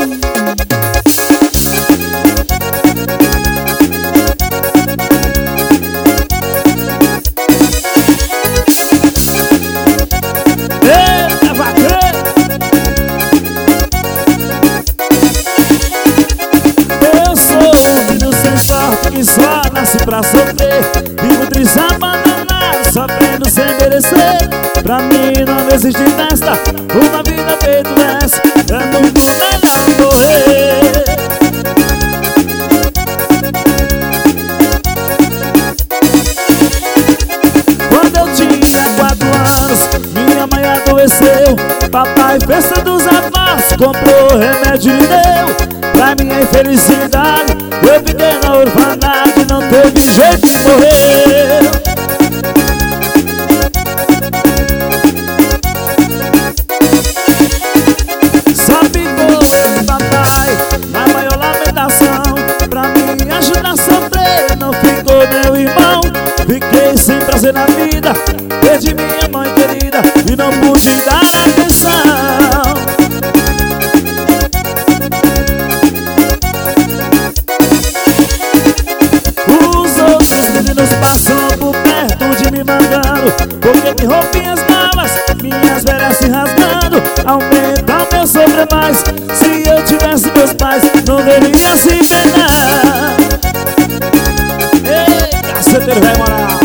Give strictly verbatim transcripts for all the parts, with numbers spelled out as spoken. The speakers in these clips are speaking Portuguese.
Eita, vaqueiro! Eu sou um filho sem sorte que só nasce pra sofrer. Vivo triste abandonado, sofrendo sem merecer. Pra mim não existe festa, uma vida feita dessa. É muito melhor morrer. Quando eu tinha quatro anos, minha mãe adoeceu. Papai, festa dos avós, comprou remédio e me deu. Pra minha infelicidade, eu fiquei na orfandade. Não teve jeito de morrer. Só ficou com papai na maior lamentação. Pra me ajudar a sofrer, não ficou meu irmão. Fiquei sem prazer na vida, perdi minha mãe querida e não pude dar atenção. Os outros meninos passam por perto de me mandando, porque de roupinhas novas, minhas velhas se rasgando. Aumenta o meu sofrer mais. Se eu tivesse meus pais, não deveria se penar. Ei, caceteiro velho moral.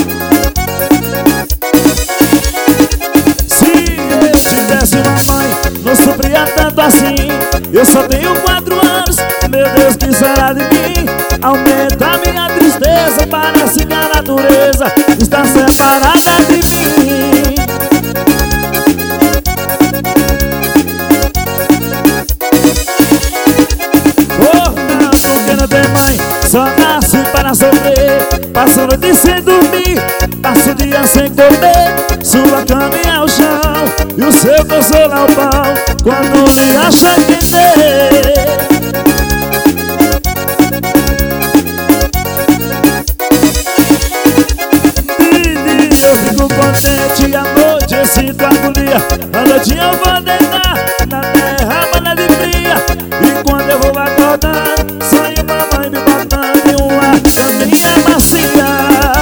Se eu tivesse uma mãe, não sofria tanto assim. Eu só tenho quatro anos, meu Deus, que será de mim? Aumenta minha tristeza, parece que a natureza está separada de mim. Oh não, porque não tem mãe, só nasce para sofrer. Passa a noite sem dormir, passa o dia sem comer. Sua cama é o chão e o seu consolo é o pão, quando lhe acha entender. De dia eu fico contente, à noite eu sinto agonia. À noite eu vou deitar na terra banada e fria. E quando eu vou acordando, sonho mamãe me botando em uma caminha macia.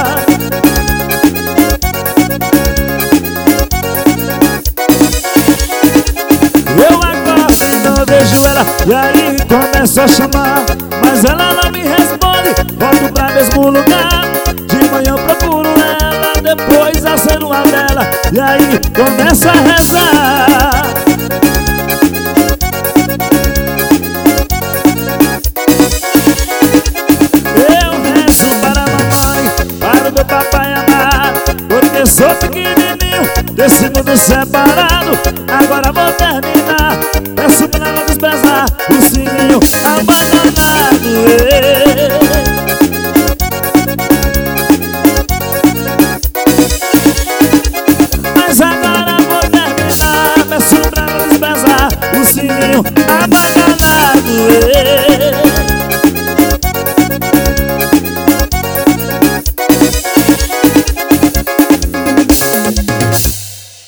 Eu acordo e não vejo ela, e aí começo a chamar, mas ela não me responde. Volto pra mesmo lugar. De manhã eu procuro ela, depois acendo uma vela, e aí começa a rezar. Eu rezo para a mamãe, para o meu papai amado, porque sou pequenininho desse mundo separado. Agora vou terminar